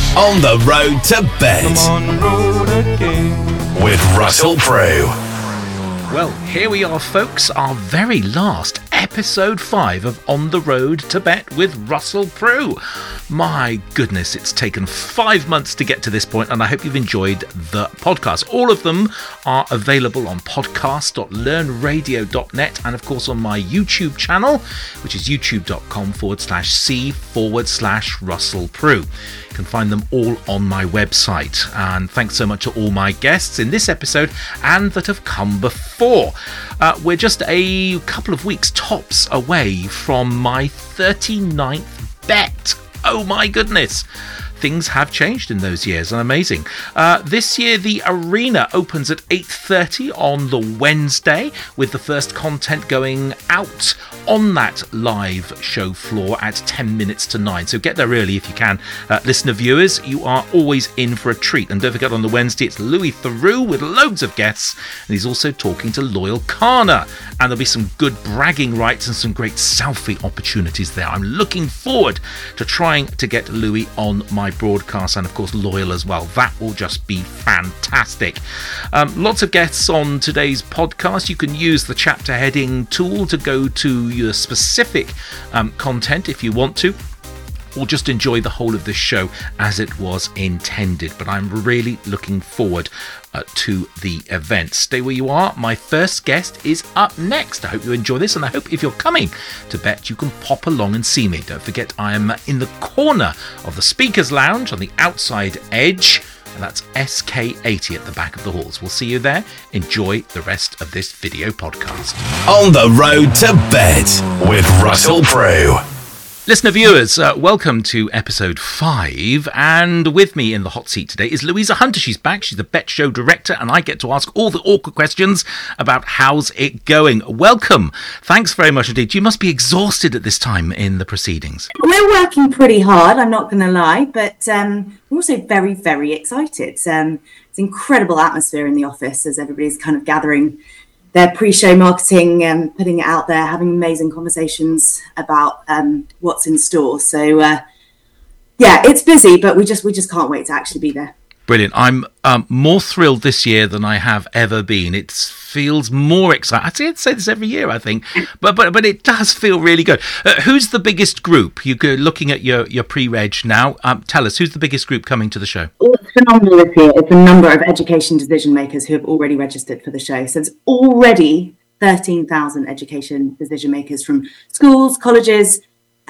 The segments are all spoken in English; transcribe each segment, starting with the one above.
On the road to bed. I'm on the road again. With Russell Prue. Well, here we are, folks, our very last episode 5 of On the Road to Bet with Russell Prue. My goodness, it's taken 5 months to get to this point, and I hope you've enjoyed the podcast. All of them are available on podcast.learnradio.net and, of course, on my YouTube channel, which is youtube.com/C/Russell Prue. You can find them all on my website. And thanks so much to all my guests in this episode and that have come before. We're just a couple of weeks tops away from my 39th bet. Oh my goodness. Things have changed in those years, and amazing. This year, the arena opens at 8:30 on the Wednesday, with the first content going out on that live show floor at 10 minutes to 9. So get there early if you can. Listener viewers, you are always in for a treat. And don't forget, on the Wednesday, it's Louis Theroux with loads of guests. And he's also talking to Loyal Kana. And there'll be some good bragging rights and some great selfie opportunities there. I'm looking forward to trying to get Louis on my broadcast, and of course Loyal as well. That will just be fantastic. Lots of guests on today's podcast. You can use the chapter heading tool to go to your specific content if you want to, or just enjoy the whole of this show as it was intended. But I'm really looking forward to the event. Stay where you are. My first guest is up next. I hope you enjoy this, and I hope if you're coming to Bet, you can pop along and see me. Don't forget, I am in the corner of the Speakers Lounge on the outside edge, and that's SK80 at the back of the halls. We'll see you there. Enjoy the rest of this video podcast. On the road to bed with Russell Prue. Listener viewers, welcome to episode 5, and with me in the hot seat today is Louisa Hunter. She's back. She's the Bet Show director, and I get to ask all the awkward questions about how's it going. Welcome. Thanks very much indeed. You must be exhausted at this time in the proceedings. We're working pretty hard, I'm not going to lie, but we're also very, very excited. It's incredible atmosphere in the office as everybody's kind of gathering their pre-show marketing and putting it out there, having amazing conversations about what's in store. So, yeah, it's busy, but we just can't wait to actually be there. Brilliant. I'm more thrilled this year than I have ever been. It feels more exciting. I say this every year, I think, but it does feel really good. Who's the biggest group? You're looking at your pre-reg now. Tell us, who's the biggest group coming to the show? What's phenomenal this year is the number of education decision makers who have already registered for the show. So there's already 13,000 education decision makers from schools, colleges,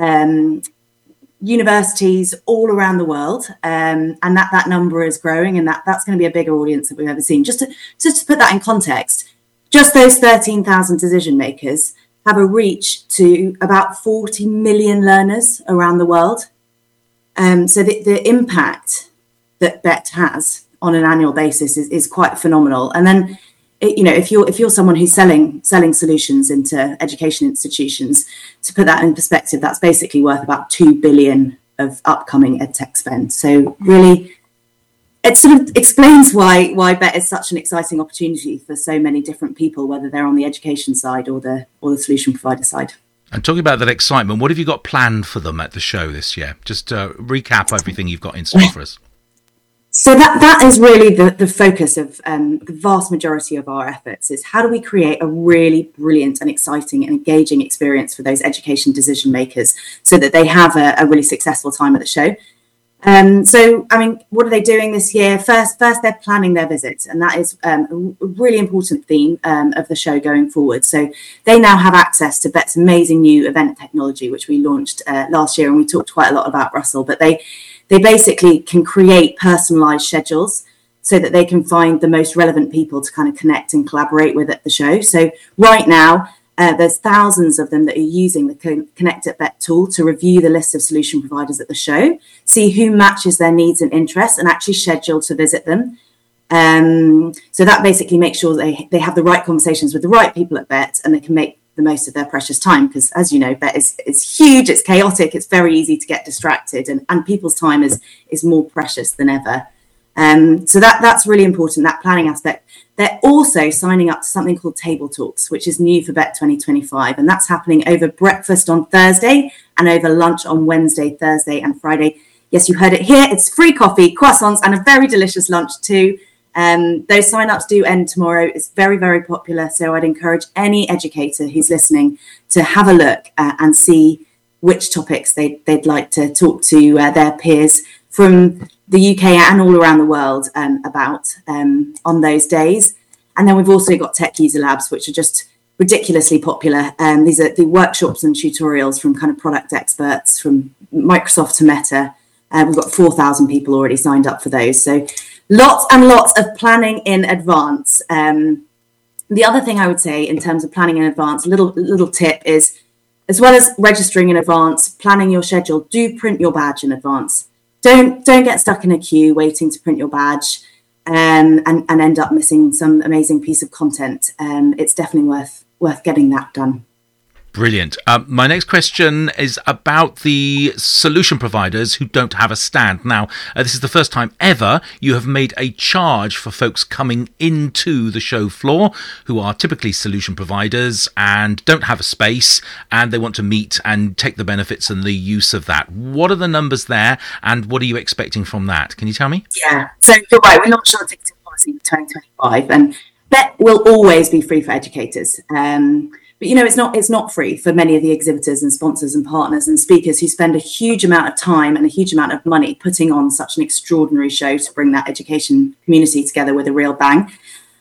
universities all around the world, and that number is growing, and that's going to be a bigger audience than we've ever seen. Just to put that in context, just those 13,000 decision makers have a reach to about 40 million learners around the world. So the impact that Bet has on an annual basis is quite phenomenal. And then, if you're someone who's selling solutions into education institutions, to put that in perspective, that's basically worth about 2 billion of upcoming edtech spend. So really, it sort of explains why Bet is such an exciting opportunity for so many different people, whether they're on the education side or the solution provider side. And talking about that excitement, what have you got planned for them at the show this year? Just recap everything you've got in store for us. So that is really the focus of the vast majority of our efforts, is how do we create a really brilliant and exciting and engaging experience for those education decision makers so that they have a really successful time at the show. So, I mean, what are they doing this year? First, they're planning their visits, and that is a really important theme of the show going forward. So they now have access to Bet's amazing new event technology, which we launched last year, and we talked quite a lot about, Russell, but they basically can create personalized schedules so that they can find the most relevant people to kind of connect and collaborate with at the show. So right now, there's thousands of them that are using the Connect at Bet tool to review the list of solution providers at the show, see who matches their needs and interests, and actually schedule to visit them. So that basically makes sure they have the right conversations with the right people at Bet, and they can make the most of their precious time, because, as you know, Bet is huge, it's chaotic, it's very easy to get distracted, and people's time is more precious than ever. So that's really important, that planning aspect. They're also signing up to something called Table Talks, which is new for Bet 2025, and that's happening over breakfast on Thursday and over lunch on Wednesday, Thursday and Friday. Yes, you heard it here. It's free coffee, croissants, and a very delicious lunch too. Those sign-ups do end tomorrow. It's very, very popular. So I'd encourage any educator who's listening to have a look and see which topics they'd like to talk to their peers from the UK and all around the world about on those days. And then we've also got Tech User Labs, which are just ridiculously popular. These are the workshops and tutorials from kind of product experts from Microsoft to Meta. We've got 4,000 people already signed up for those. So lots and lots of planning in advance. The other thing I would say in terms of planning in advance, little tip is, as well as registering in advance, planning your schedule, do print your badge in advance. Don't get stuck in a queue waiting to print your badge and end up missing some amazing piece of content. It's definitely worth getting that done. Brilliant. My next question is about the solution providers who don't have a stand. Now, this is the first time ever you have made a charge for folks coming into the show floor who are typically solution providers and don't have a space, and they want to meet and take the benefits and the use of that. What are the numbers there, and what are you expecting from that? Can you tell me? Yeah, so you're right. We launched our ticketing policy for 2025, and that will always be free for educators. But, it's not free for many of the exhibitors and sponsors and partners and speakers who spend a huge amount of time and a huge amount of money putting on such an extraordinary show to bring that education community together with a real bang.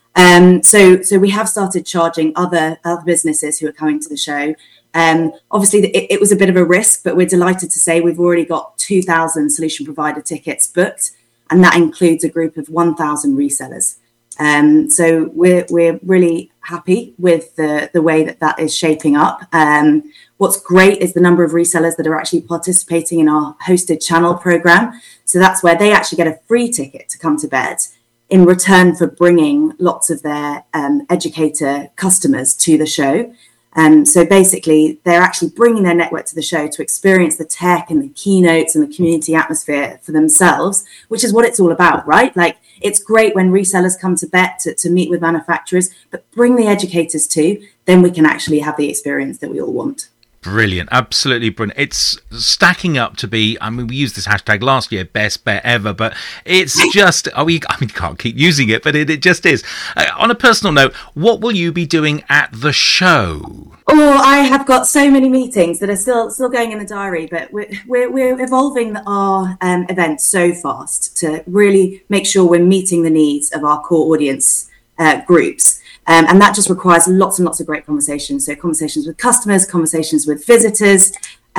So we have started charging other businesses who are coming to the show. Obviously, it was a bit of a risk, but we're delighted to say we've already got 2,000 solution provider tickets booked, and that includes a group of 1,000 resellers. So we're really happy with the way that is shaping up. What's great is the number of resellers that are actually participating in our hosted channel program. So that's where they actually get a free ticket to come to bed in return for bringing lots of their educator customers to the show. So basically, they're actually bringing their network to the show to experience the tech and the keynotes and the community atmosphere for themselves, which is what it's all about, right? Like, it's great when resellers come to Bet to meet with manufacturers, but bring the educators too, then we can actually have the experience that we all want. Brilliant. Absolutely brilliant. It's stacking up to be, we used this hashtag last year, best bet ever, but it's just, you can't keep using it, but it just is. On a personal note, what will you be doing at the show? Oh, I have got so many meetings that are still going in the diary, but we're evolving our event so fast to really make sure we're meeting the needs of our core audience groups. And that just requires lots and lots of great conversations. So conversations with customers, conversations with visitors.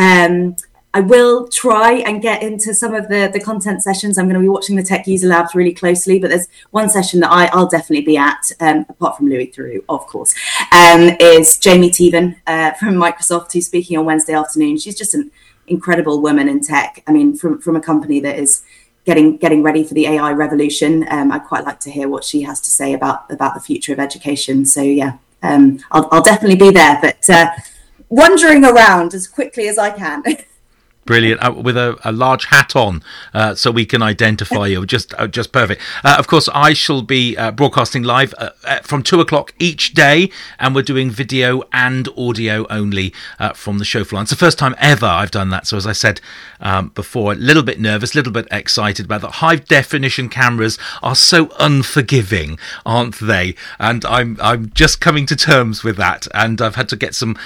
I will try and get into some of the content sessions. I'm going to be watching the Tech User Labs really closely, but there's one session that I'll definitely be at, apart from Louis Theroux, of course, is Jamie Teven from Microsoft, who's speaking on Wednesday afternoon. She's just an incredible woman in tech. I mean, from a company that is getting ready for the AI revolution. I'd quite like to hear what she has to say about the future of education. So yeah, I'll definitely be there, but wandering around as quickly as I can. Brilliant, with a large hat on, so we can identify you. Just perfect. Of course, I shall be broadcasting live from 2:00 each day, and we're doing video and audio only from the show floor. It's the first time ever I've done that. So as I said before, a little bit nervous, a little bit excited about that. High definition cameras are so unforgiving, aren't they? And I'm just coming to terms with that, and I've had to get some.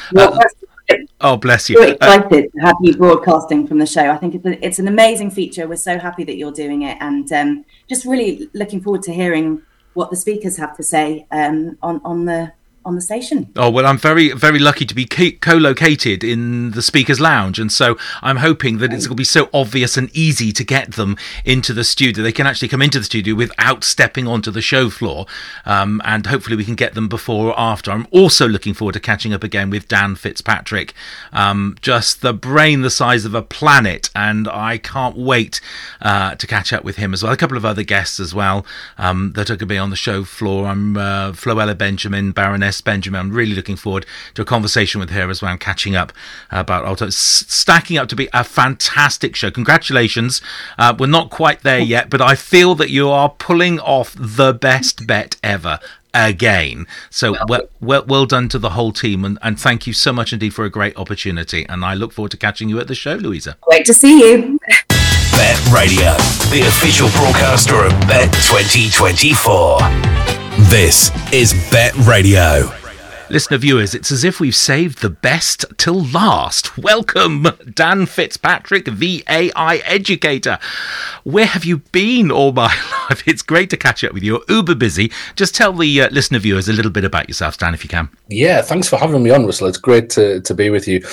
Oh, bless you. We're excited to have you broadcasting from the show. I think it's an amazing feature. We're so happy that you're doing it, and just really looking forward to hearing what the speakers have to say on the station. Oh, well, I'm very, very lucky to be co-located in the Speaker's Lounge, and so I'm hoping that it's going to be so obvious and easy to get them into the studio. They can actually come into the studio without stepping onto the show floor, and hopefully we can get them before or after. I'm also looking forward to catching up again with Dan Fitzpatrick, just the brain the size of a planet, and I can't wait to catch up with him as well. A couple of other guests as well that are going to be on the show floor. I'm Floella Benjamin, Baroness Benjamin. I'm really looking forward to a conversation with her as well, and catching up about Alto. Stacking up to be a fantastic show. Congratulations. We're not quite there yet, but I feel that you are pulling off the best bet ever again. So well done to the whole team, and thank you so much indeed for a great opportunity, and I look forward to catching you at the show, Louisa. Great to see you. Bet Radio, the official broadcaster of Bet 2024. This is Bet Radio. Listener viewers, it's as if we've saved the best till last. Welcome, Dan Fitzpatrick, the AI educator. Where have you been all my life? It's great to catch up with you. You're uber busy. Just tell the listener viewers a little bit about yourself, Dan, if you can. Yeah, thanks for having me on, Russell. It's great to be with you.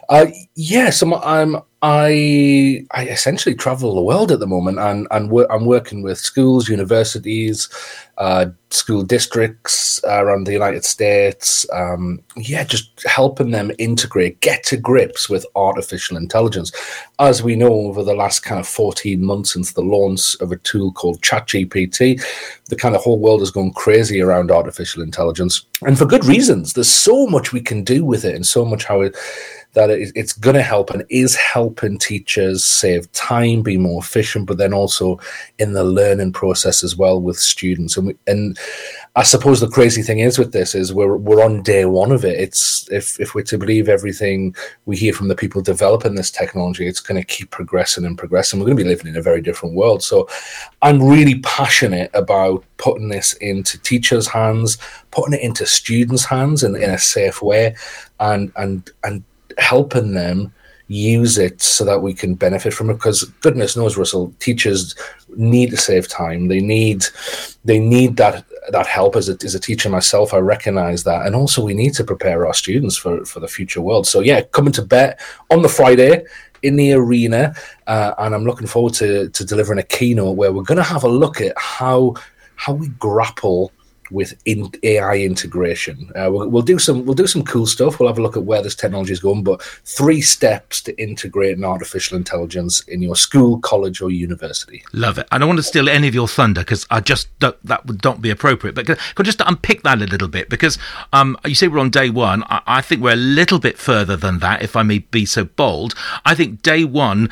I essentially travel the world at the moment, and I'm working with schools, universities, school districts around the United States. Just helping them integrate, get to grips with artificial intelligence. As we know, over the last kind of 14 months since the launch of a tool called ChatGPT, the kind of whole world has gone crazy around artificial intelligence, and for good reasons. There's so much we can do with it, and so much it's going to help and is helping teachers save time, be more efficient, but then also in the learning process as well with students. And I suppose the crazy thing is with this is we're on day one of it. It's if we're to believe everything we hear from the people developing this technology, it's going to keep progressing and progressing. We're going to be living in a very different world. So I'm really passionate about putting this into teachers' hands, putting it into students' hands in a safe way, and helping them use it so that we can benefit from it. Because goodness knows, Russell, teachers need to save time. They need that help. As a teacher myself, I recognize that. And also we need to prepare our students for the future world. So yeah, coming to Bet on the Friday in the arena, and I'm looking forward to delivering a keynote where we're going to have a look at how we grapple with AI integration. We'll do some cool stuff. We'll have a look at where this technology is going, but 3 steps to integrate an artificial intelligence in your school, college, or university. Love it. I don't want to steal any of your thunder, because that would not be appropriate. But could just unpick that a little bit, because you say we're on day one. I think we're a little bit further than that, if I may be so bold. I think day one,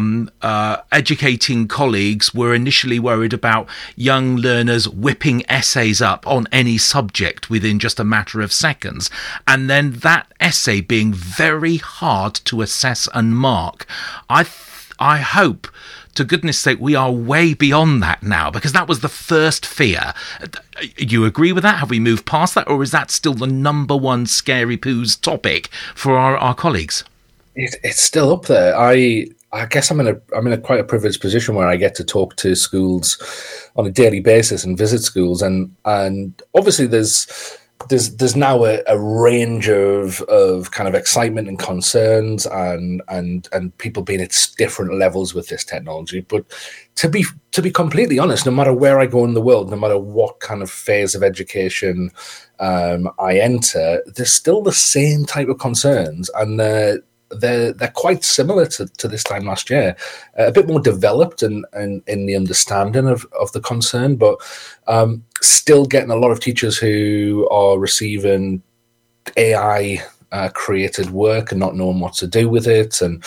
educating colleagues were initially worried about young learners whipping essays up on any subject within just a matter of seconds, and then that essay being very hard to assess and mark. I hope, to goodness sake, we are way beyond that now, because that was the first fear. You agree with that? Have we moved past that, or is that still the number one scary poos topic for our colleagues? It's still up there. I guess I'm in a quite a privileged position where I get to talk to schools on a daily basis and visit schools, and obviously there's now a range of kind of excitement and concerns and people being at different levels with this technology. But to be completely honest, no matter where I go in the world, no matter what kind of phase of education I enter, there's still the same type of concerns, and they're quite similar to this time last year, a bit more developed in the understanding of the concern, but still getting a lot of teachers who are receiving AI created work and not knowing what to do with it. And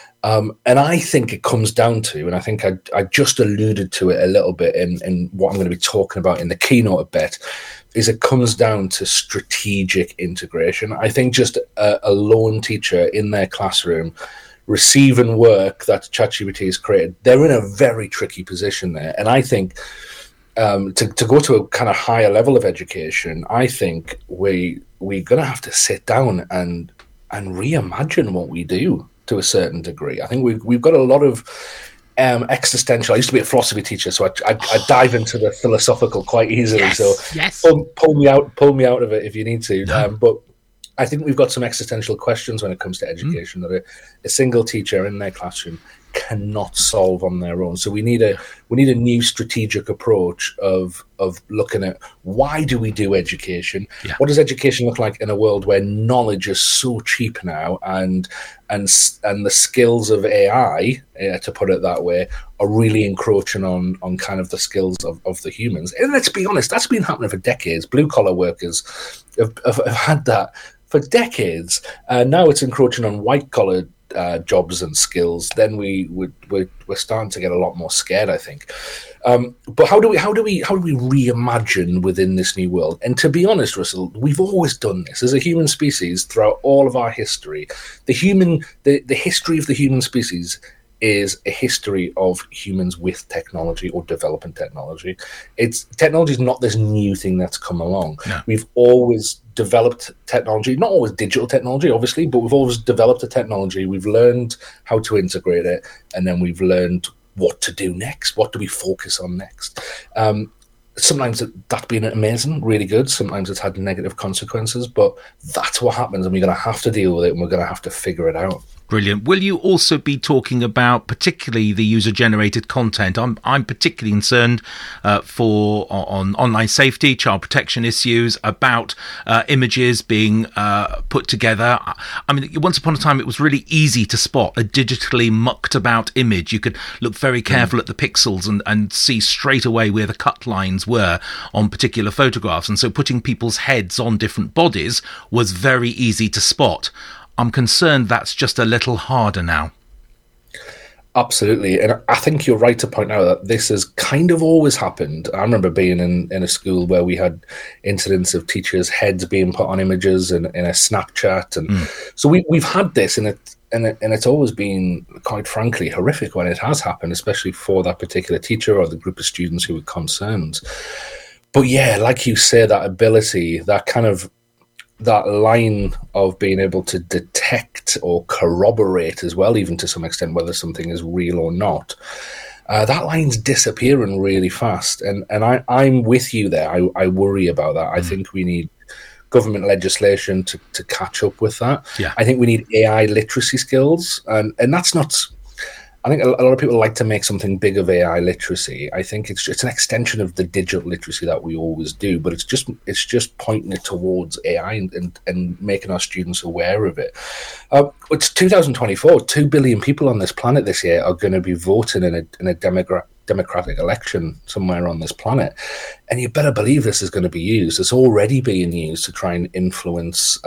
I think it comes down to, and I think I just alluded to it a little bit in what I'm going to be talking about in the keynote a bit, is it comes down to strategic integration. I think just a lone teacher in their classroom receiving work that ChatGPT has created, they're in a very tricky position there. And I think to go to a kind of higher level of education, I think we're going to have to sit down and reimagine what we do to a certain degree. I think we've got a lot of existential. I used to be a philosophy teacher, so I dive into the philosophical quite easily. Yes. Pull me out of it if you need to. No. But I think we've got some existential questions when it comes to education that a single teacher in their classroom cannot solve on their own. So we need a new strategic approach of looking at why do we do education? Yeah. What does education look like in a world where knowledge is so cheap now, and the skills of AI, to put it that way, are really encroaching on kind of the skills of the humans. And let's be honest, that's been happening for decades. Blue collar workers have had that for decades. Now it's encroaching on white collar jobs and skills. Then we're starting to get a lot more scared, I think. But how do we reimagine within this new world? And to be honest, Russell, we've always done this as a human species throughout all of our history. The history of the human species is a history of humans with technology or developing technology. Technology is not this new thing that's come along. No. We've always developed technology, not always digital technology, obviously, but we've always developed a technology. We've learned how to integrate it, and then we've learned what to do next. What do we focus on next? Sometimes that's been amazing, really good. Sometimes it's had negative consequences, but that's what happens, and we're going to have to deal with it, and we're going to have to figure it out. Brilliant. Will you also be talking about particularly the user-generated content? I'm particularly concerned on online safety, child protection issues, about images being put together. I mean, once upon a time, it was really easy to spot a digitally mucked about image. You could look very careful at the pixels and see straight away where the cut lines were on particular photographs. And so putting people's heads on different bodies was very easy to spot. I'm concerned that's just a little harder now. Absolutely. And I think you're right to point out that this has kind of always happened. I remember being in a school where we had incidents of teachers' heads being put on images in a Snapchat. And so we've had this, and it's always been, quite frankly, horrific when it has happened, especially for that particular teacher or the group of students who were concerned. But yeah, like you say, that ability, that line of being able to detect or corroborate as well, even to some extent, whether something is real or not, that line's disappearing really fast. And I'm with you there. I worry about that. I think we need government legislation to catch up with that. Yeah. I think we need AI literacy skills. And that's not... I think a lot of people like to make something big of AI literacy. I think it's an extension of the digital literacy that we always do, but it's just pointing it towards AI and making our students aware of it. It's 2024. 2 billion people on this planet this year are going to be voting in a democratic election somewhere on this planet, and you better believe this is going to be used. It's already being used to try and influence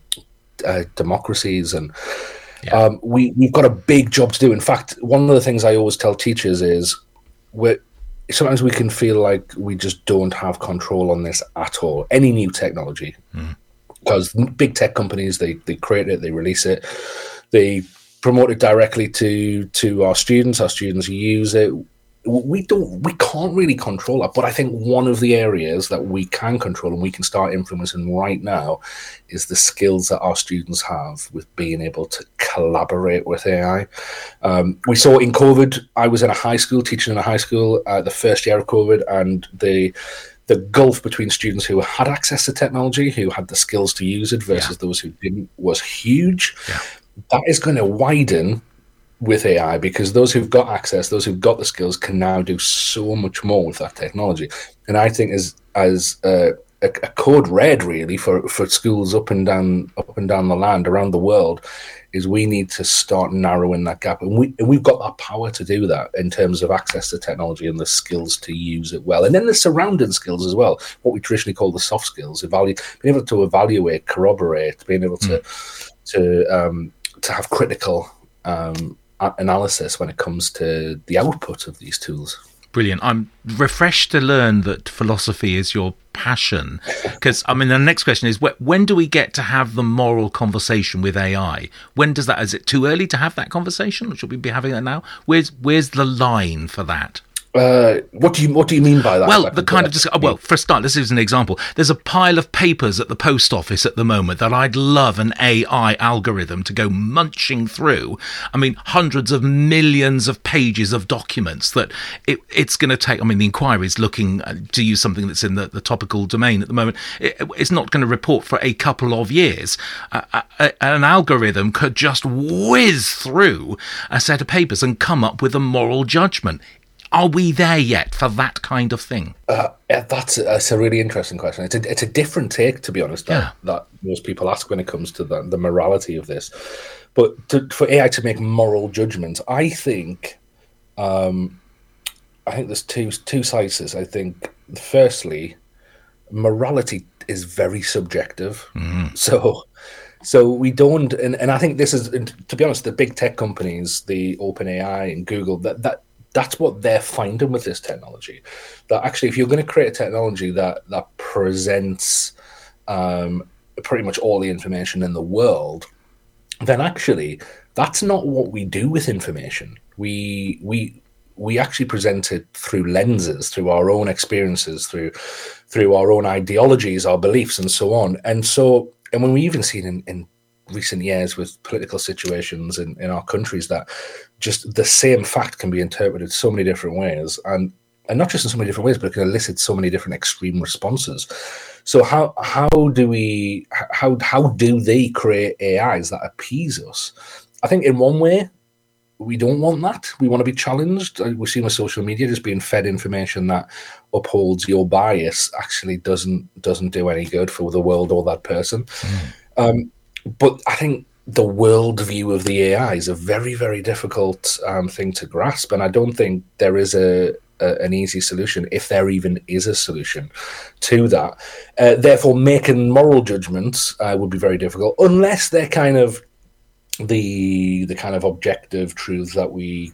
democracies and. Yeah. We've got a big job to do. In fact, one of the things I always tell teachers is sometimes we can feel like we just don't have control on this at all, any new technology. Because big tech companies, they create it, they release it, they promote it directly to our students use it. We can't really control that, but I think one of the areas that we can control and we can start influencing right now is the skills that our students have with being able to collaborate with AI. We saw in COVID, I was in a high school, teaching in a high school, the first year of COVID, and the gulf between students who had access to technology, who had the skills to use it, versus those who didn't, was huge. Yeah. That is going to widen with AI, because those who've got access, those who've got the skills, can now do so much more with that technology. And I think as a code red really for schools up and down the land around the world is we need to start narrowing that gap, and we've got that power to do that in terms of access to technology and the skills to use it well, and then the surrounding skills as well, what we traditionally call the soft skills, being able to evaluate, corroborate, being able to have critical analysis when it comes to the output of these tools. Brilliant. I'm refreshed to learn that philosophy is your passion, because the next question is, when do we get to have the moral conversation with AI? When does that, is it too early to have that conversation, or should we be having that now? Where's the line for that? What do you mean by that? Well, for a start, this is an example. There's a pile of papers at the post office at the moment that I'd love an AI algorithm to go munching through. Hundreds of millions of pages of documents that it's going to take. The inquiry's looking to use something that's in the topical domain at the moment. It's not going to report for a couple of years. An algorithm could just whiz through a set of papers and come up with a moral judgment. Are we there yet for that kind of thing? That's a really interesting question. It's a different take, to be honest, that most people ask when it comes to the morality of this. But for AI to make moral judgments, I think there's two sides. I think, firstly, morality is very subjective. Mm-hmm. So we don't, and I think this is, to be honest, the big tech companies, the OpenAI and Google, that's what they're finding with this technology. That actually, if you're going to create a technology that presents pretty much all the information in the world, then actually that's not what we do with information. we actually present it through lenses, through our own experiences, through our own ideologies, our beliefs, and so on. And when we even seen in recent years with political situations in our countries that just the same fact can be interpreted so many different ways, and not just in so many different ways, but it can elicit so many different extreme responses. So how do they create AIs that appease us? I think in one way, we don't want that. We want to be challenged. We're seeing with social media just being fed information that upholds your bias actually doesn't do any good for the world or that person. But I think the worldview of the AI is a very, very difficult thing to grasp, and I don't think there is an easy solution, if there even is a solution to that. Therefore, making moral judgments would be very difficult, unless they're kind of the kind of objective truths that we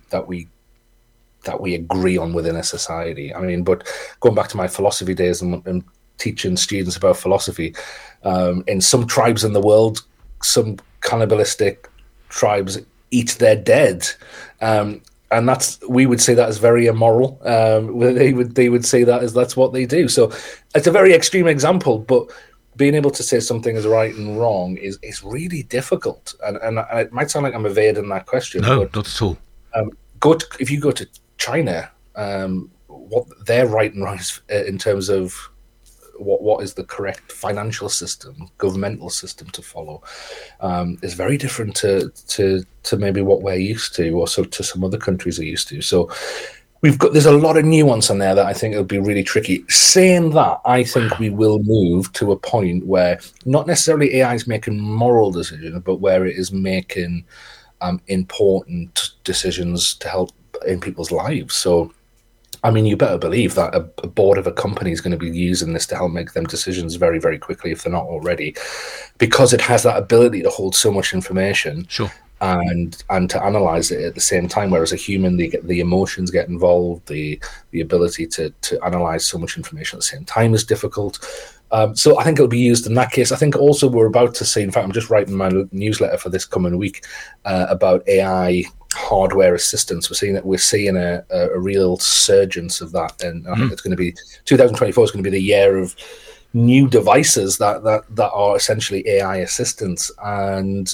agree on within a society. I mean, but going back to my philosophy days and teaching students about philosophy, in some tribes in the world, some cannibalistic tribes eat their dead. And we would say that is very immoral. They would say that as that's what they do. So it's a very extreme example, but being able to say something is right and wrong is really difficult. And it might sound like I'm evading that question. No, but, not at all. If you go to China, what their right and wrong is in terms of what is the correct financial system, governmental system to follow, is very different to maybe what we're used to, or so to some other countries are used to. So there's a lot of nuance on there that I think it'll be really tricky. Saying that, I think we will move to a point where not necessarily AI is making moral decisions, but where it is making important decisions to help in people's lives. So, I mean, you better believe that a board of a company is going to be using this to help make them decisions very, very quickly if they're not already, because it has that ability to hold so much information. Sure. And to analyze it at the same time, whereas a human, the emotions get involved, the ability to analyze so much information at the same time is difficult. So I think it'll be used in that case. I think also we're about to see, in fact, I'm just writing my newsletter for this coming week about AI hardware assistance. We're seeing a real surgence of that, and I think it's going to be 2024 is going to be the year of new devices that are essentially AI assistants, and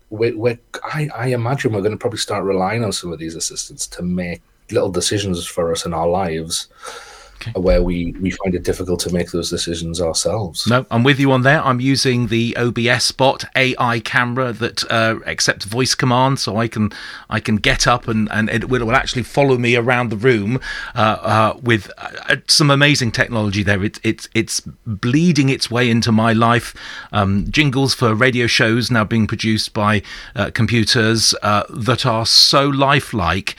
I imagine we're going to probably start relying on some of these assistants to make little decisions for us in our lives. Okay. Where we find it difficult to make those decisions ourselves. No, I'm with you on there. I'm using the OBS Bot AI camera that accepts voice commands, so I can get up and it will actually follow me around the room with some amazing technology there. It's bleeding its way into my life. Jingles for radio shows now being produced by computers that are so lifelike.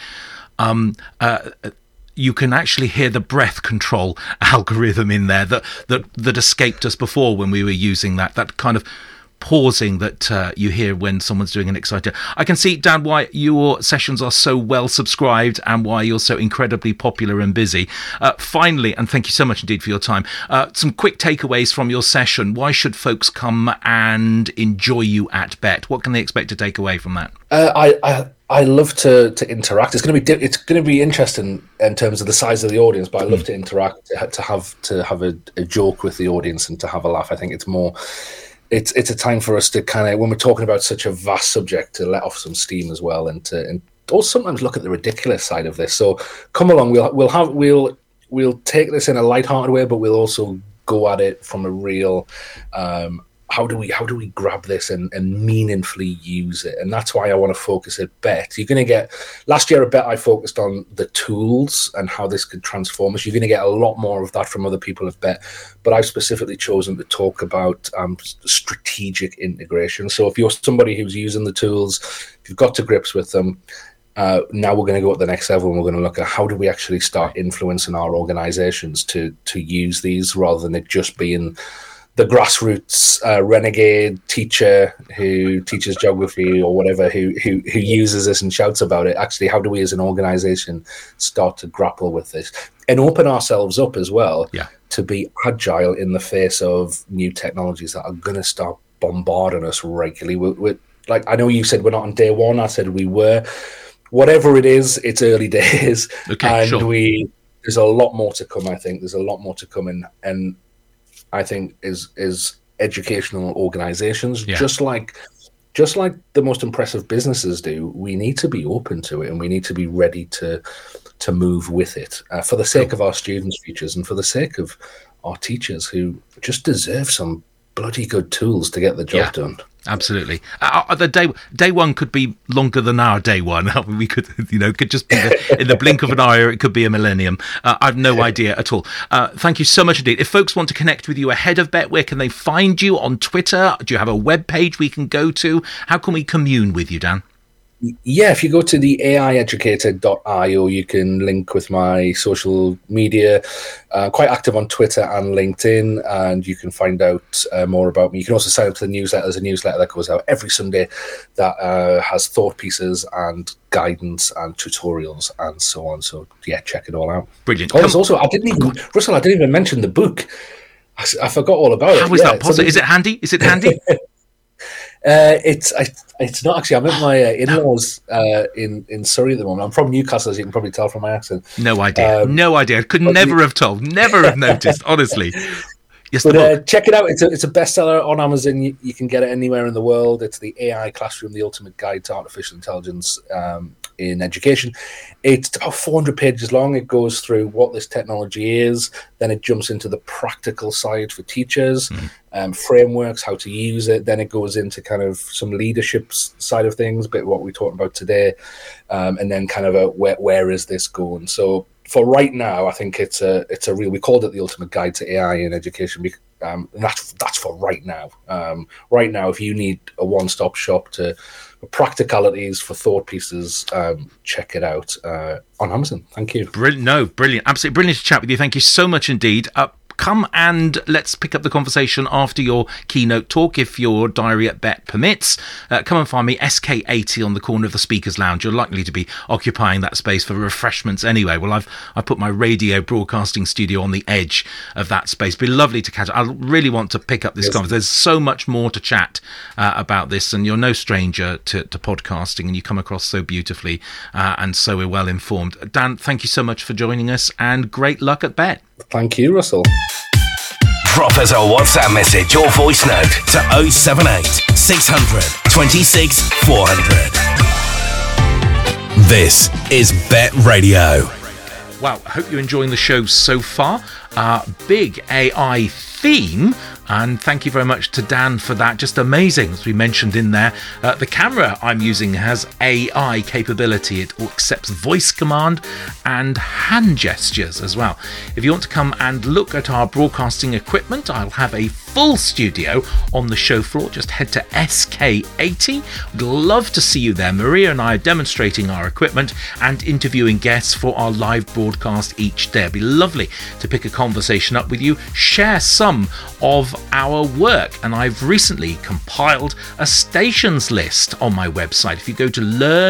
You can actually hear the breath control algorithm in there that escaped us before when we were using that kind of pausing that you hear when someone's doing an exciting. I can see, Dan, why your sessions are so well subscribed and why you're so incredibly popular and busy. Finally, and thank you so much indeed for your time, some quick takeaways from your session. Why should folks come and enjoy you at BET? What can they expect to take away from that? I love to interact. It's going to be interesting in terms of the size of the audience, but I love to interact, to have a joke with the audience and to have a laugh. I think it's more. It's a time for us to kind of, when we're talking about such a vast subject, to let off some steam as well, and also sometimes look at the ridiculous side of this. So come along. We'll take this in a lighthearted way, but we'll also go at it from a real. How do we grab this and meaningfully use it? And that's why I want to focus at BET. You're going to get, last year at BET, I focused on the tools and how this could transform us. You're going to get a lot more of that from other people at BET, but I've specifically chosen to talk about strategic integration. So if you're somebody who's using the tools, if you've got to grips with them, now we're going to go at the next level, and we're going to look at how do we actually start influencing our organizations to use these, rather than it just being the grassroots renegade teacher who teaches geography or whatever, who uses this and shouts about it. Actually, how do we as an organization start to grapple with this and open ourselves up as well to be agile in the face of new technologies that are going to start bombarding us regularly? We're, like, I know you said we're not on day one. I said we were. whatever it is, it's early days, Okay, and there's a lot more to come. I think there's a lot more to come, and I think is educational organizations, just like the most impressive businesses do, we need to be open to it, and we need to be ready to move with it for the sake of our students' futures and for the sake of our teachers, who just deserve some bloody good tools to get the job done. Absolutely. The day one could be longer than our day one. We could, could just be in the blink of an eye, or it could be a millennium. I've no idea at all. Thank you so much indeed. If folks want to connect with you ahead of BET, where can they find you? On Twitter? Do you have a web page we can go to? How can we commune with you, Dan? Yeah, if you go to the AIeducator.io, you can link with my social media. Quite active on Twitter and LinkedIn, and you can find out more about me. You can also sign up to the newsletter. There's a newsletter that goes out every Sunday that has thought pieces and guidance and tutorials and so on. So yeah, check it all out. Brilliant. Also, I didn't even mention the book. I forgot all about it. How was that possible? Is it handy? It's not actually. I'm at my in-laws in Surrey at the moment. I'm from Newcastle, as you can probably tell from my accent. No idea. Could never have told. Never have noticed. Honestly. Yes, but check it out. It's a bestseller on Amazon. You can get it anywhere in the world. It's the AI Classroom: The Ultimate Guide to Artificial Intelligence in Education. It's about 400 pages long. It goes through what this technology is. Then it jumps into the practical side for teachers, frameworks, how to use it. Then it goes into kind of some leadership side of things, a bit what we talked about today, and then kind of where is this going? So for right now, I think it's a real. We called it the Ultimate Guide to AI in Education. That's for right now. Right now, if you need a one-stop shop for practicalities, for thought pieces, check it out on Amazon. Thank you. Brilliant. Absolutely brilliant to chat with you. Thank you so much indeed. Come and let's pick up the conversation after your keynote talk, if your diary at BET permits. Come and find me, SK80 on the corner of the Speakers Lounge. You're likely to be occupying that space for refreshments anyway. Well, I've put my radio broadcasting studio on the edge of that space. It'd be lovely to catch up. I really want to pick up this conversation. There's so much more to chat about this, and you're no stranger to podcasting, and you come across so beautifully and so well informed. Dan, thank you so much for joining us, and great luck at BET. Thank you, Russell. Drop us a WhatsApp message or voice note to 078 600 26 400. This is BET Radio. Wow, I hope you're enjoying the show so far. Big AI theme, and thank you very much to Dan for that. Just amazing, as we mentioned in there. The camera I'm using has AI capability. It accepts voice command and hand gestures as well. If you want to come and look at our broadcasting equipment, I'll have a full studio on the show floor. Just head to SK80. We'd love to see you there. Maria and I are demonstrating our equipment and interviewing guests for our live broadcast each day. It'd be lovely to pick a conversation up with you, share some of our work, and I've recently compiled a stations list on my website. If you go to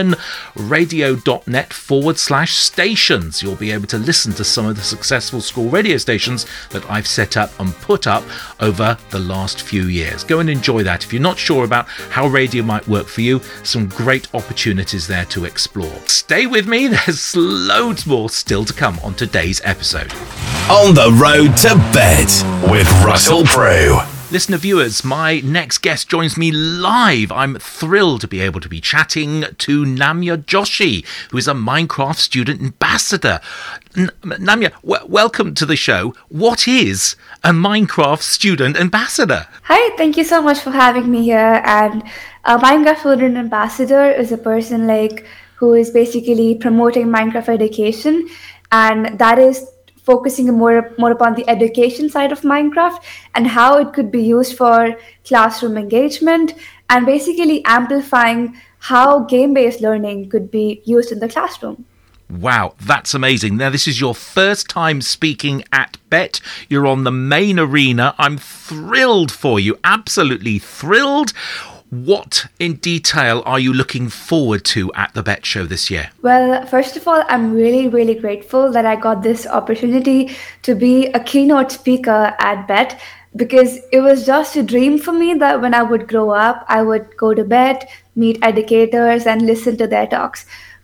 learnradio.net/stations, you'll be able to listen to some of the successful school radio stations that I've set up and put up over the last few years. Go and enjoy that. If you're not sure about how radio might work for you, some great opportunities there to explore. Stay with me, there's loads more still to come on today's episode. On the road to BET with Russell Prue. Listener viewers, my next guest joins me live. I'm thrilled to be able to be chatting to Namya Joshi, who is a Minecraft student ambassador. Namya, welcome to the show. What is a Minecraft student ambassador? Hi, thank you so much for having me here. And a Minecraft student ambassador is a person who is basically promoting Minecraft education, and that is focusing more upon the education side of Minecraft and how it could be used for classroom engagement, and basically amplifying how game-based learning could be used in the classroom. Wow, that's amazing. Now, this is your first time speaking at BET. You're on the main arena. I'm thrilled for you, absolutely thrilled. What in detail are you looking forward to at the BET show this year? Well, first of all, I'm really, really grateful that I got this opportunity to be a keynote speaker at BET, because it was just a dream for me that when I would grow up, I would go to BET, meet educators and listen to their talks.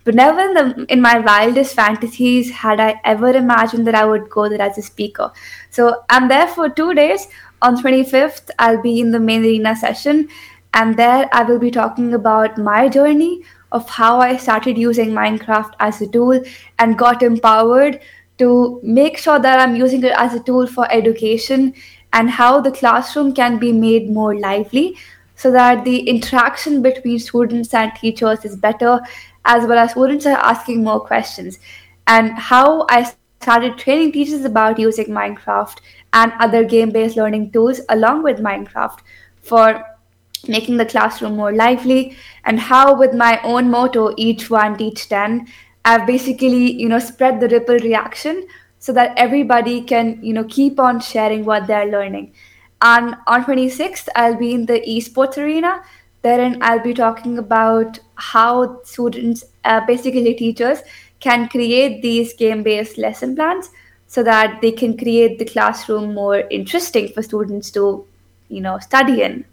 But never in my wildest fantasies had I ever imagined that I would go there as a speaker. So I'm there for 2 days. On 25th, I'll be in the main arena session, and there I will be talking about my journey of how I started using Minecraft as a tool and got empowered to make sure that I'm using it as a tool for education, and how the classroom can be made more lively so that the interaction between students and teachers is better, as well as students are asking more questions, and how I started training teachers about using Minecraft and other game-based learning tools along with Minecraft for making the classroom more lively, and how with my own motto, each one teach 10, I've basically, spread the ripple reaction so that everybody can, keep on sharing what they're learning. And on 26th, I'll be in the esports arena. Therein, I'll be talking about how students, basically teachers, can create these game-based lesson plans so that they can create the classroom more interesting for students to, study in.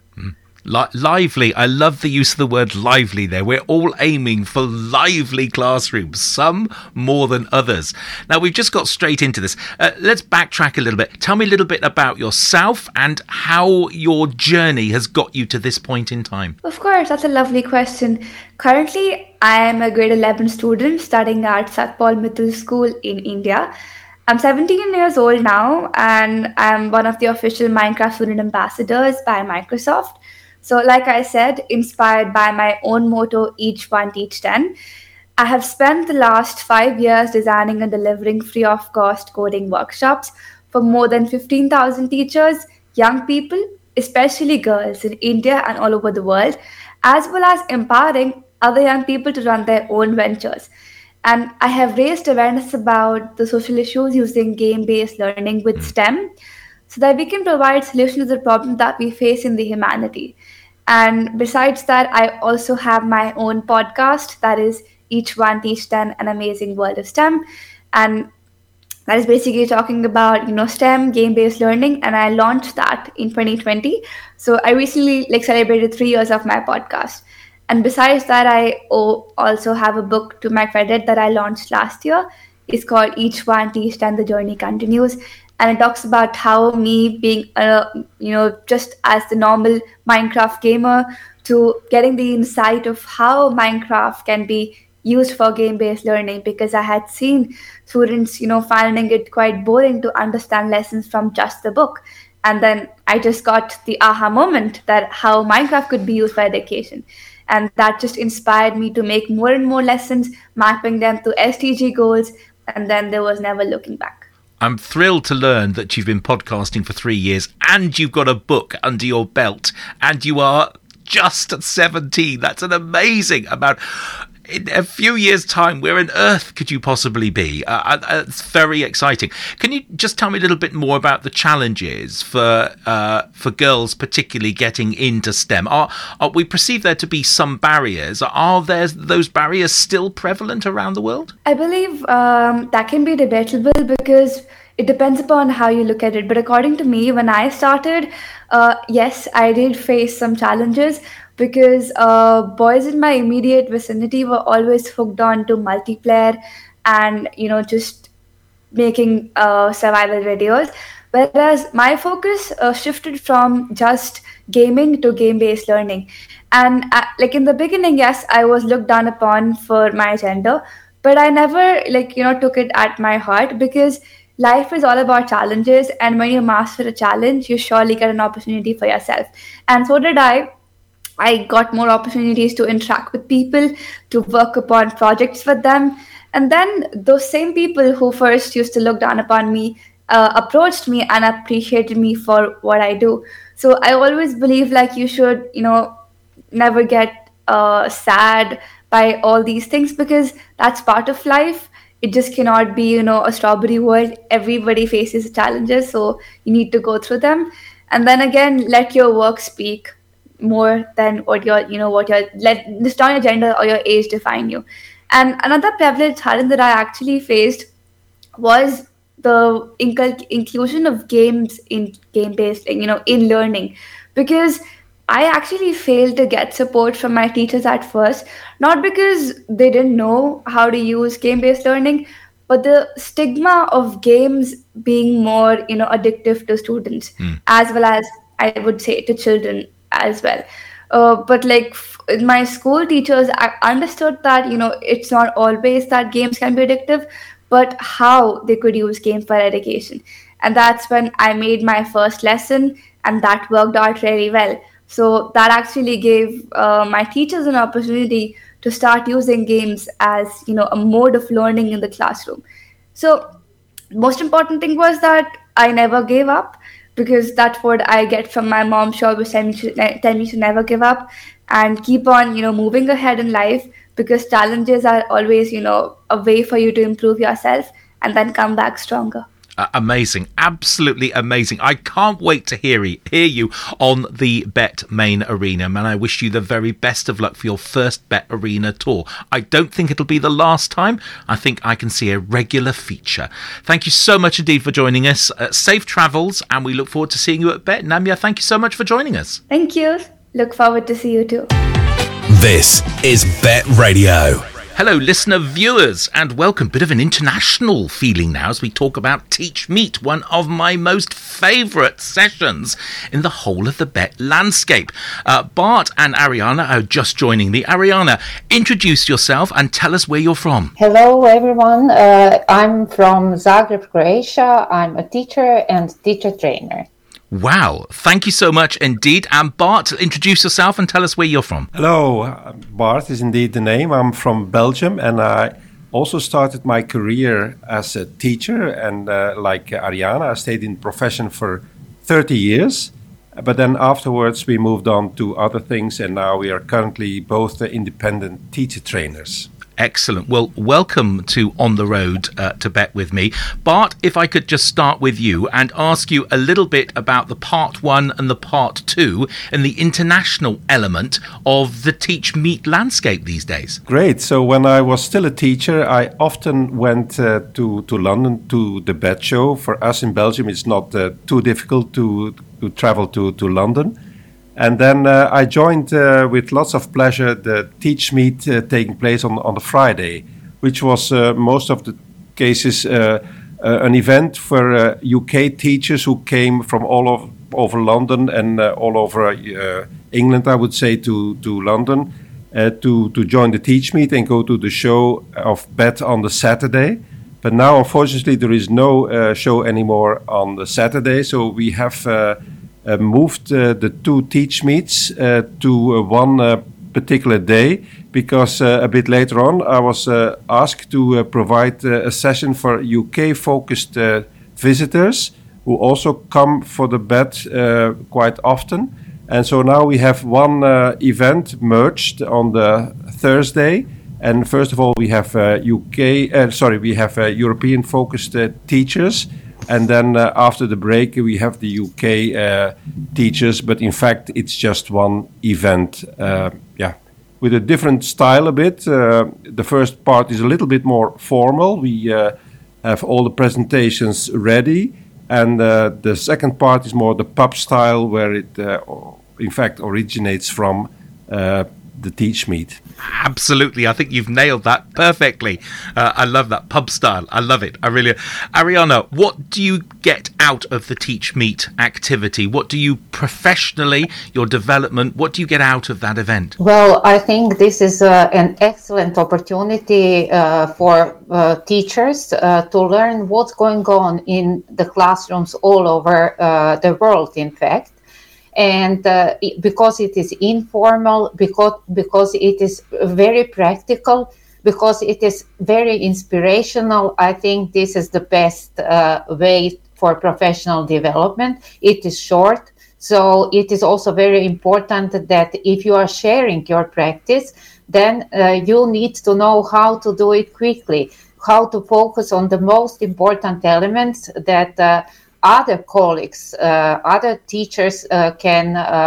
Lively. I love the use of the word lively there. We're all aiming for lively classrooms, some more than others. Now, we've just got straight into this. Let's backtrack a little bit. Tell me a little bit about yourself and how your journey has got you to this point in time. Of course, that's a lovely question. Currently, I am a grade 11 student studying at Satpal Middle School in India. I'm 17 years old now, and I'm one of the official Minecraft student ambassadors by Microsoft. So like I said, inspired by my own motto, each one teach 10, I have spent the last 5 years designing and delivering free of cost coding workshops for more than 15,000 teachers, young people, especially girls in India and all over the world, as well as empowering other young people to run their own ventures. And I have raised awareness about the social issues using game-based learning with STEM, so that we can provide solutions to the problems that we face in the humanity. And besides that, I also have my own podcast that is Each One Teach 10, An Amazing World of STEM. And that is basically talking about, STEM, game-based learning. And I launched that in 2020. So I recently celebrated 3 years of my podcast. And besides that, I also have a book to my credit that I launched last year. It's called Each One Teach 10, The Journey Continues. And it talks about how me being, just as the normal Minecraft gamer to getting the insight of how Minecraft can be used for game-based learning, because I had seen students, finding it quite boring to understand lessons from just the book. And then I just got the aha moment that how Minecraft could be used for education. And that just inspired me to make more and more lessons, mapping them to SDG goals. And then there was never looking back. I'm thrilled to learn that you've been podcasting for 3 years and you've got a book under your belt and you are just 17. That's an amazing amount. In a few years' time, where on earth could you possibly be? It's very exciting. Can you just tell me a little bit more about the challenges for girls, particularly getting into STEM? We perceive there to be some barriers. Are there those barriers still prevalent around the world? I believe that can be debatable because it depends upon how you look at it. But according to me, when I started, yes, I did face some challenges because boys in my immediate vicinity were always hooked on to multiplayer and, just making survival videos. Whereas my focus shifted from just gaming to game-based learning. And in the beginning, yes, I was looked down upon for my gender, but I never took it at my heart, because life is all about challenges. And when you master a challenge, you surely get an opportunity for yourself. And so did I. I got more opportunities to interact with people, to work upon projects with them. And then those same people who first used to look down upon me approached me and appreciated me for what I do. So I always believe you should, never get sad by all these things, because that's part of life. It just cannot be, a strawberry world. Everybody faces challenges, so you need to go through them. And then again, let your work speak more than what just not your gender or your age define you. And another prevalent challenge that I actually faced was the inclusion of games in game-based, in learning, because I actually failed to get support from my teachers at first, not because they didn't know how to use game-based learning, but the stigma of games being more, addictive to students, as well as I would say to children as well. But like my school teachers, I understood that it's not always that games can be addictive, but how they could use games for education. And that's when I made my first lesson, and that worked out really well. So that actually gave my teachers an opportunity to start using games as a mode of learning in the classroom. So most important thing was that I never gave up, because that's what I get from my mom. She always tell me to never give up and keep on moving ahead in life, because challenges are always a way for you to improve yourself and then come back stronger. Amazing. Absolutely amazing. I can't wait to hear you on the Bet Main Arena, and I wish you the very best of luck for your first Bet Arena tour. I don't think it'll be the last time. I think I can see a regular feature. Thank you so much indeed for joining us. Safe travels, and we look forward to seeing you at Bet. Namia, thank you so much for joining us. Thank you. Look forward to see you too. This is Bet Radio. Hello, listener viewers, and welcome. Bit of an international feeling now as we talk about Teach Meet, one of my most favourite sessions in the whole of the Bet landscape. Bart and Ariana are just joining me. Ariana, introduce yourself and tell us where you're from. Hello, everyone. I'm from Zagreb, Croatia. I'm a teacher and teacher trainer. Wow, thank you so much indeed. And Bart, introduce yourself and tell us where you're from. Hello, Bart is indeed the name. I'm from Belgium, and I also started my career as a teacher. And like Ariana, I stayed in profession for 30 years. But then afterwards, we moved on to other things, and now we are currently both independent teacher trainers. Excellent. Well, welcome to On the Road to Bet with me. Bart, if I could just start with you and ask you a little bit about the part 1 and the part 2 and the international element of the Teach Meet landscape these days. Great. So when I was still a teacher, I often went to London to the Bet show. For us in Belgium, it's not too difficult to travel to London. And then I joined with lots of pleasure the Teach Meet taking place on the Friday, which was most of the cases an event for UK teachers who came from all over London and all over England, I would say, to London to join the Teach Meet and go to the show of Bet on the Saturday. But now, unfortunately, there is no show anymore on the Saturday, so we have moved the two Teach Meets to one particular day, because a bit later on I was asked to provide a session for UK-focused visitors who also come for the Bet quite often. And so now we have one event merged on the Thursday. And first of all, we have European-focused teachers. And then after the break, we have the UK teachers. But in fact, it's just one event, with a different style a bit. The first part is a little bit more formal. We have all the presentations ready. And the second part is more the pub style, where it, in fact, originates from the Teach Meet. Absolutely. I think you've nailed that perfectly. I love that pub style. I love it. I really... Ariana, what do you get out of the Teach Meet activity? What do you professionally, your development, what do you get out of that event? Well, I think this is an excellent opportunity for teachers to learn what's going on in the classrooms all over the world, in fact. And because it is informal, because it is very practical, because it is very inspirational, I think this is the best way for professional development. It is short, so it is also very important that if you are sharing your practice, then you need to know how to do it quickly, how to focus on the most important elements that other colleagues, other teachers can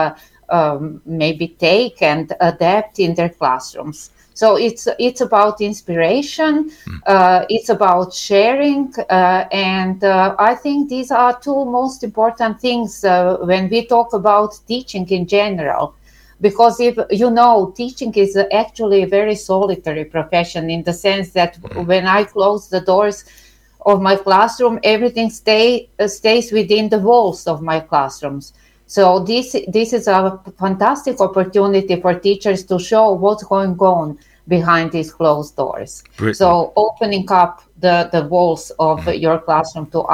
maybe take and adapt in their classrooms. So it's about inspiration, it's about sharing, and I think these are two most important things when we talk about teaching in general. Because if you know, teaching is actually a very solitary profession, in the sense that when I close the doors of my classroom, everything stays within the walls of my classrooms. So this is a fantastic opportunity for teachers to show what's going on behind these closed doors. Brilliant. So opening up the walls of your classroom to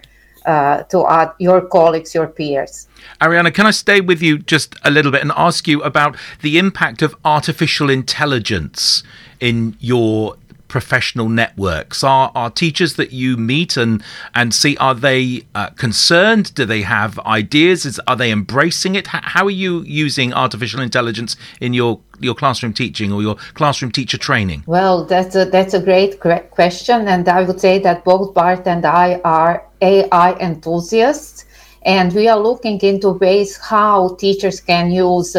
your colleagues, your peers. Arianna, can I stay with you just a little bit and ask you about the impact of artificial intelligence in your professional networks? Are teachers that you meet and see, are they concerned? Do they have ideas? Are they embracing it? How are you using artificial intelligence in your classroom teaching or your classroom teacher training? Well, that's a great question, and I would say that both Bart and I are AI enthusiasts, and we are looking into ways how teachers can use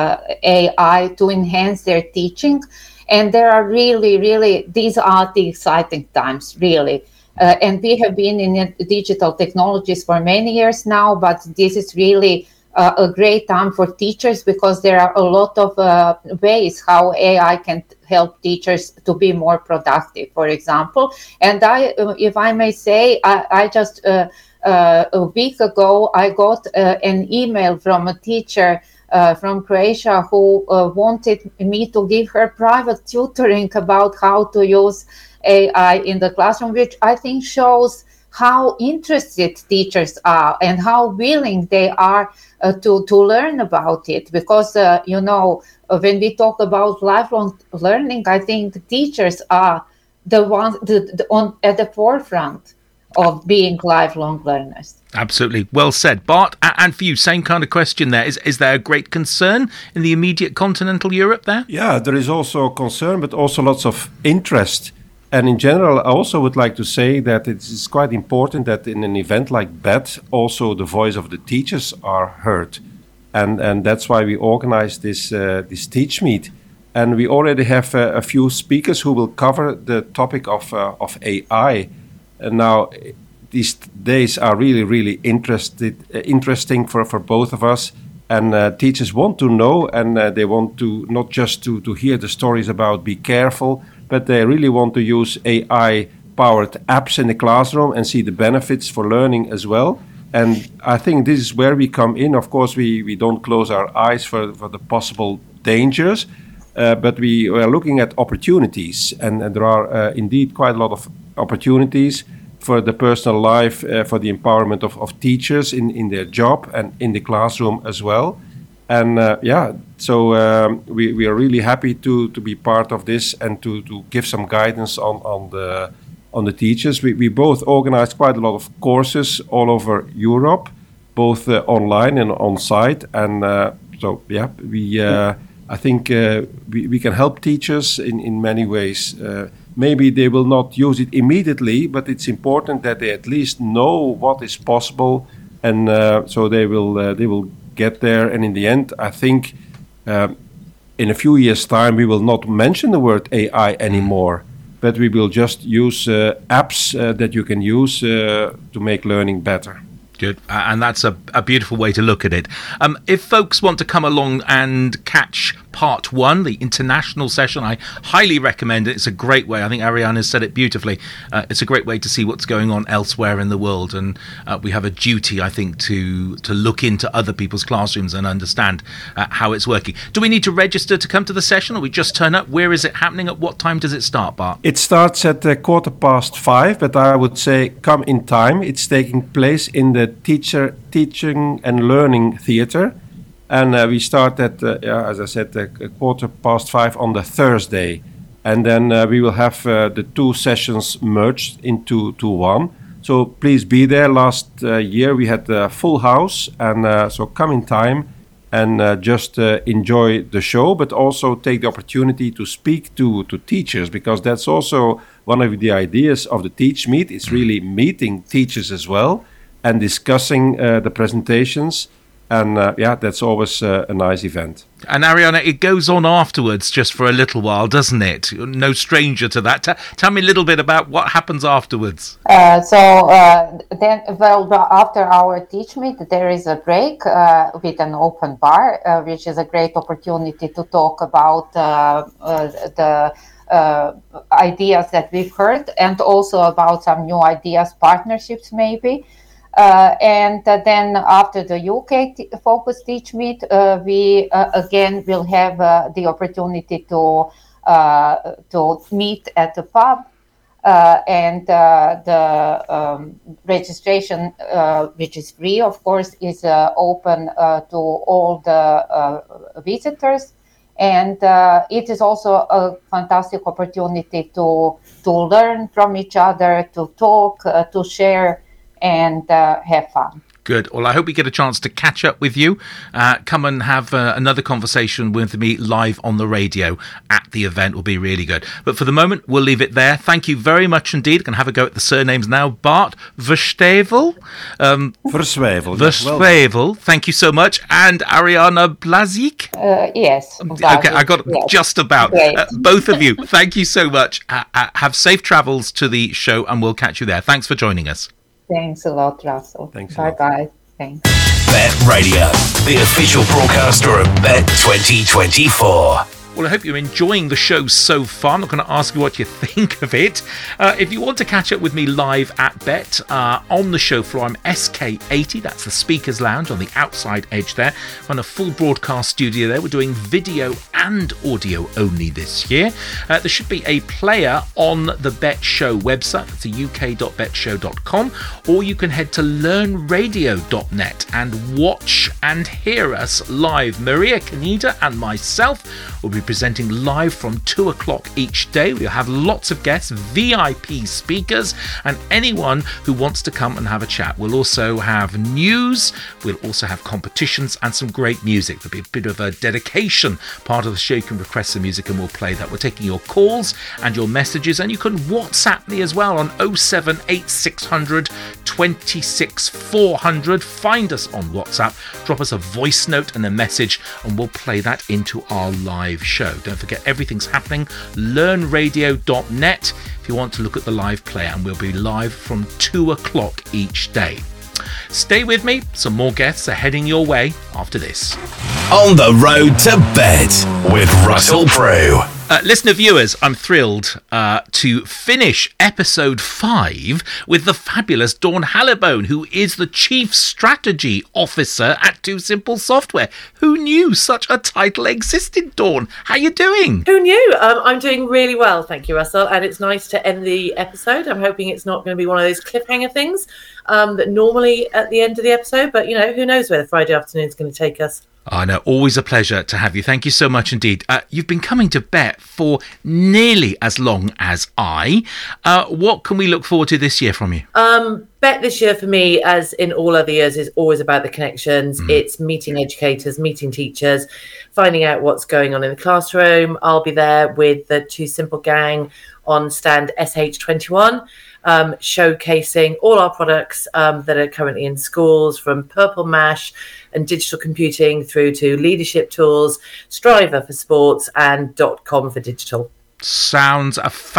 AI to enhance their teaching. And there are really, these are the exciting times, really. And we have been in digital technologies for many years now, but this is really a great time for teachers, because there are a lot of ways how AI can help teachers to be more productive, for example. And if I may say, I just a week ago, I got an email from a teacher from Croatia who wanted me to give her private tutoring about how to use AI in the classroom, which I think shows how interested teachers are and how willing they are to learn about it. Because, when we talk about lifelong learning, I think teachers are the ones at the forefront of being lifelong learners. Absolutely. Well said. Bart, and for you, same kind of question there. Is there a great concern in the immediate continental Europe there? Yeah, there is also concern, but also lots of interest. And in general, I also would like to say that it's quite important that in an event like BET, also the voice of the teachers are heard. And that's why we organize this Teach Meet. And we already have a few speakers who will cover the topic of AI. And now, these days are really interesting for both of us. And teachers want to know, and they want to not just to hear the stories about be careful, but they really want to use AI-powered apps in the classroom and see the benefits for learning as well. And I think this is where we come in. Of course, we don't close our eyes for the possible dangers, but we are looking at opportunities. And there are indeed quite a lot of opportunities for the personal life, for the empowerment of teachers in their job and in the classroom as well. And so we are really happy to be part of this and to give some guidance on the teachers. We both organized quite a lot of courses all over Europe, both online and on site. And I think we can help teachers in many ways. Maybe they will not use it immediately, but it's important that they at least know what is possible, and so they will get there. And in the end, I think in a few years' time, we will not mention the word AI anymore, but we will just use apps that you can use to make learning better. Good. And that's a beautiful way to look at it. If folks want to come along and catch part one, the international session, I highly recommend it. It's a great way. I think Arianna said it beautifully. It's a great way to see what's going on elsewhere in the world. And we have a duty, I think, to look into other people's classrooms and understand how it's working. Do we need to register to come to the session, or we just turn up? Where is it happening? At what time does it start, Bart? It starts at 5:15, but I would say come in time. It's taking place in the Teaching and Learning Theatre. And we start at, as I said, 5:15 on the Thursday. And then we will have the two sessions merged into one. So please be there. Last year we had a full house. And so come in time and just enjoy the show, but also take the opportunity to speak to teachers, because that's also one of the ideas of the Teach Meet. It's really meeting teachers as well and discussing the presentations. And that's always a nice event. And Ariana, it goes on afterwards just for a little while, doesn't it? No stranger to that. Tell me a little bit about what happens afterwards. Then after our Teach Meet, there is a break with an open bar, which is a great opportunity to talk about the ideas that we've heard, and also about some new ideas, partnerships maybe. And then after the UK Focus Teach Meet, we again will have the opportunity to meet at the pub. And the registration, which is free, of course, is open to all the visitors. And it is also a fantastic opportunity to learn from each other, to talk, to share, and have fun. Good. Well, I hope we get a chance to catch up with you. Come and have another conversation with me live on the radio at the event. Will be really good. But for the moment, we'll leave it there. Thank you very much indeed. I can have a go at the surnames now. Bart Verstevel. Verswevel. Verswevel. Thank you so much. And Ariana Blazik. Yes. Okay, I got it just about. Both of you. Thank you so much. Have safe travels to the show, and we'll catch you there. Thanks for joining us. Thanks a lot, Russell. Thanks. Bye-bye. Thanks. Bet Radio, the official broadcaster of Bet 2024. Well, I hope you're enjoying the show so far. I'm not going to ask you what you think of it. If you want to catch up with me live at Bet, on the show floor, I'm SK80. That's the Speakers Lounge on the outside edge there. I'm in a full broadcast studio there. We're doing video and audio only this year. There should be a player on the Bet Show website. That's uk.betshow.com. Or you can head to learnradio.net and watch and hear us live. Maria Kaneda and myself will be presenting live from 2 o'clock each day. We'll have lots of guests, VIP speakers, and anyone who wants to come and have a chat. We'll also have news, we'll also have competitions and some great music. There'll be a bit of a dedication part of the show. You can request some music and we'll play that. We're taking your calls and your messages, and you can WhatsApp me as well on 078 26 400. Find us on WhatsApp, drop us a voice note and a message, and we'll play that into our live show. Don't forget, everything's happening. Learnradio.net if you want to look at the live player, and we'll be live from 2 o'clock each day. Stay with me. Some more guests are heading your way after this. On the road to Bet with Russell Prue. Listener viewers, I'm thrilled to finish episode 5 with the fabulous Dawn Hallibone, who is the Chief Strategy Officer at Too Simple Software. Who knew such a title existed, Dawn? How are you doing? Who knew? I'm doing really well, thank you, Russell. And it's nice to end the episode. I'm hoping it's not going to be one of those cliffhanger things that normally at the end of the episode. But, you know, who knows where the Friday afternoon is going to take us. I know, always a pleasure to have you. Thank you so much indeed. You've been coming to Bet for nearly as long as I. What can we look forward to this year from you? Bet this year for me, as in all other years, is always about the connections. It's meeting educators, meeting teachers, finding out what's going on in the classroom. I'll be there with the Too Simple gang on stand SH21. Showcasing all our products that are currently in schools, from Purple Mash and digital computing through to leadership tools, Striver for sports, and .com for digital. Sounds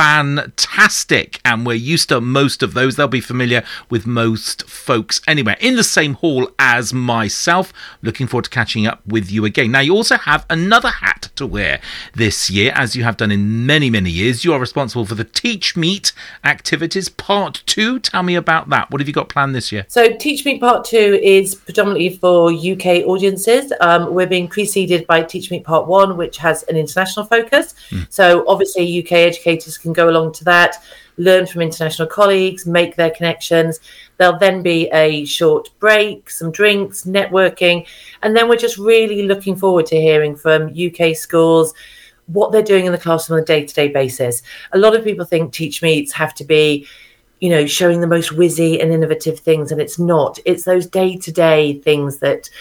fantastic, and we're used to most of those. They'll be familiar with most folks anyway. In the same hall as myself. Looking forward to catching up with you again. Now, you also have another hat to wear this year, as you have done in many, many years. You are responsible for the Teach Meet activities Part 2. Tell me about that. What have you got planned this year? So Teach Meet Part 2 is predominantly for UK audiences. We're being preceded by Teach Meet Part 1, which has an international focus. So obviously UK educators can go along to that, learn from international colleagues, make their connections. There'll then be a short break, some drinks, networking, and then we're just really looking forward to hearing from UK schools what they're doing in the classroom on a day-to-day basis. A lot of people think Teach Meets have to be, you know, showing the most whizzy and innovative things, and it's not. It's those day-to-day things that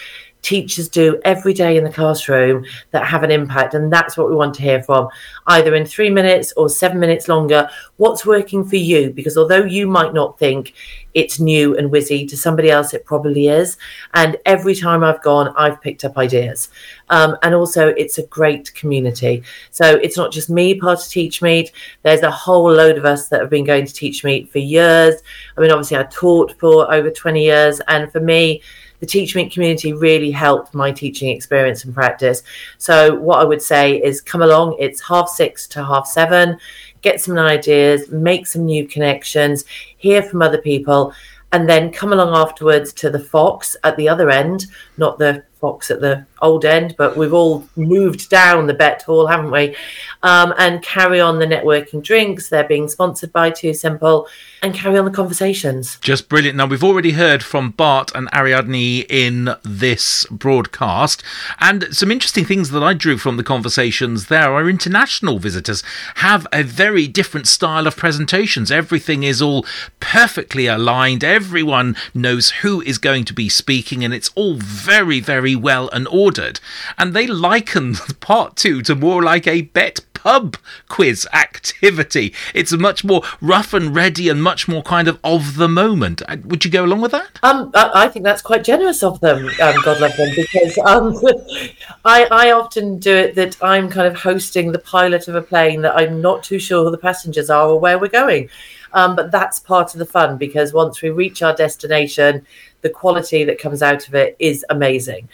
teachers do every day in the classroom that have an impact. And that's what we want to hear from, either in 3 minutes or 7 minutes longer. What's working for you? Because although you might not think it's new and whizzy, to somebody else it probably is. And every time I've gone, I've picked up ideas. And also it's a great community. So it's not just me part of Teach Meet. There's a whole load of us that have been going to Teach Meet for years. I mean, obviously I taught for over 20 years. And for me, the Teach Meet community really helped my teaching experience and practice. So what I would say is come along. It's 6:30 to 7:30. Get some ideas, make some new connections, hear from other people, and then come along afterwards to the Fox at the other end, not the Fox at the old end, but we've all moved down the Bet Hall, haven't we? And carry on the networking drinks. They're being sponsored by Too Simple, and carry on the conversations. Just brilliant. Now, we've already heard from Bart and Ariadne in this broadcast, and some interesting things that I drew from the conversations there are international visitors have a very different style of presentations. Everything is all perfectly aligned. Everyone knows who is going to be speaking, and it's all very, very well and ordered. And they liken part 2 to more like a Bet pub quiz activity. It's much more rough and ready and much more kind of the moment. Would you go along with that? I think that's quite generous of them, God love them, because I often do it that I'm kind of hosting the pilot of a plane that I'm not too sure who the passengers are or where we're going. But that's part of the fun, because once we reach our destination, the quality that comes out of it is amazing.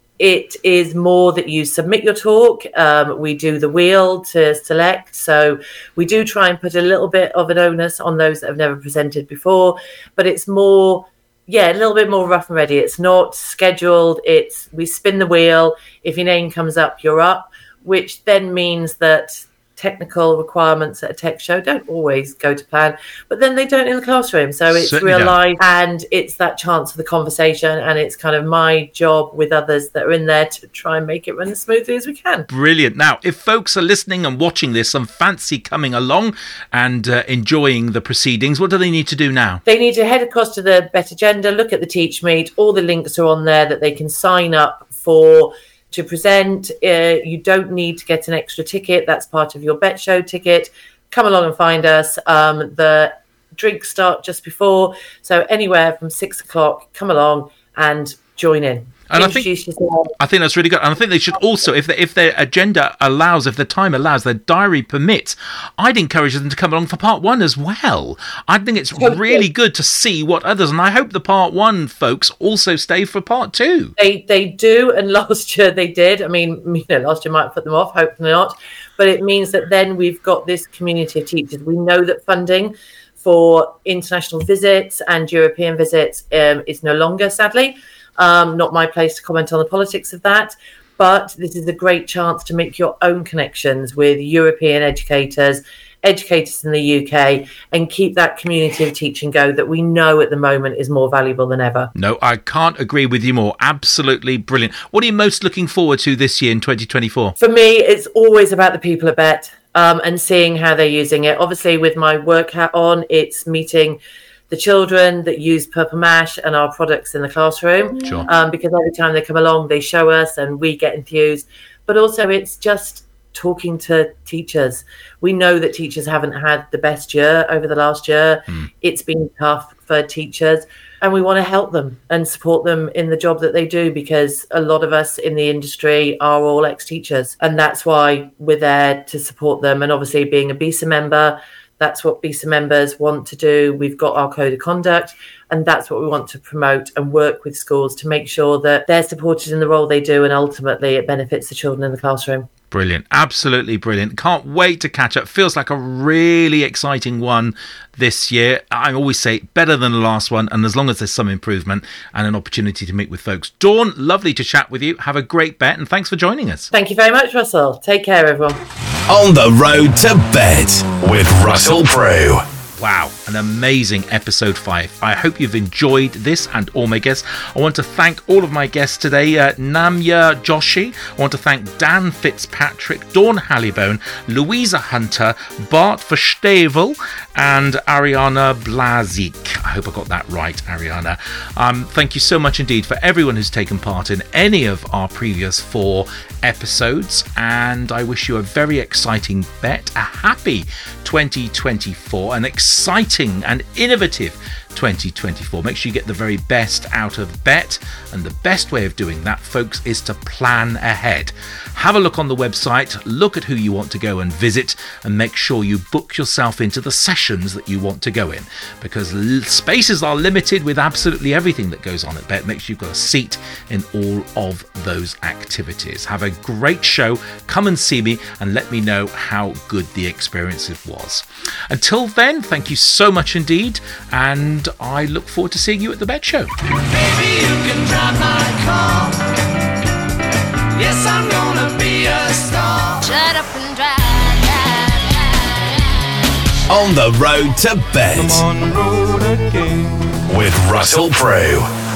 It is more that you submit your talk. We do the wheel to select. So we do try and put a little bit of an onus on those that have never presented before. But it's more, a little bit more rough and ready. It's not scheduled. We spin the wheel. If your name comes up, you're up, which then means that technical requirements at a tech show don't always go to plan, but then they don't in the classroom. So it's real life, and it's that chance for the conversation, and it's kind of my job with others that are in there to try and make it run as smoothly as we can. Brilliant. Now, if folks are listening and watching this and fancy coming along and enjoying the proceedings, what do they need to do now? They need to head across to the Bet Agenda, look at the Teach Meet. All the links are on there that they can sign up for to present. You don't need to get an extra ticket. That's part of your Bet Show ticket. Come along and find us. The drinks start just before, so anywhere from 6 o'clock, come along and join in. And I think that's really good. And I think they should also, if their agenda allows, if the time allows, their diary permits, I'd encourage them to come along for part 1 as well. I think it's really good to see what others, and I hope the part 1 folks also stay for part 2. They do, and last year they did. I mean, last year might put them off, hopefully not. But it means that then we've got this community of teachers. We know that funding for international visits and European visits is no longer, sadly. Not my place to comment on the politics of that, but this is a great chance to make your own connections with European educators in the UK, and keep that community of teaching go that we know at the moment is more valuable than ever. No, I can't agree with you more. Absolutely brilliant. What are you most looking forward to this year in 2024? For me, it's always about the people at Bet and seeing how they're using it. Obviously, with my work hat on, it's meeting the children that use Purple Mash and our products in the classroom. Sure. Because every time they come along, they show us and we get enthused. But also it's just talking to teachers. We know that teachers haven't had the best year over the last year. It's been tough for teachers, and we want to help them and support them in the job that they do, because a lot of us in the industry are all ex-teachers, and that's why we're there to support them. And obviously being a BESA member, that's what BESA members want to do. We've got our code of conduct, and that's what we want to promote and work with schools to make sure that they're supported in the role they do, and ultimately it benefits the children in the classroom. Brilliant. Absolutely brilliant. Can't wait to catch up. Feels like a really exciting one this year. I always say better than the last one, and as long as there's some improvement and an opportunity to meet with folks. Dawn, lovely to chat with you. Have a great bet, and thanks for joining us. Thank you very much, Russell. Take care, everyone. On the road to Bet with Russell Prue. Wow, an amazing episode 5. I hope you've enjoyed this and all my guests. I want to thank all of my guests today. Namya Joshi. I want to thank Dan Fitzpatrick, Dawn Hallibone, Louisa Hunter, Bart Verstevel, and Ariana Blazik. I hope I got that right, Ariana. Thank you so much indeed for everyone who's taken part in any of our previous 4 episodes, and I wish you a very exciting bet, a happy 2024, an exciting and innovative 2024. Make sure you get the very best out of Bet, and the best way of doing that, folks, is to plan ahead. Have a look on the website, look at who you want to go and visit, and make sure you book yourself into the sessions that you want to go in, because spaces are limited with absolutely everything that goes on at Bet. Make sure you've got a seat in all of those activities. Have a great show. Come and see me and let me know how good the experience was. Until then, thank you so much indeed, and I look forward to seeing you at the Bet Show. Baby, you can drive my car. Yes, I'm gonna be a star. Shut up and drive. On the road to Bet. I'm on the road again. With Russell Prue.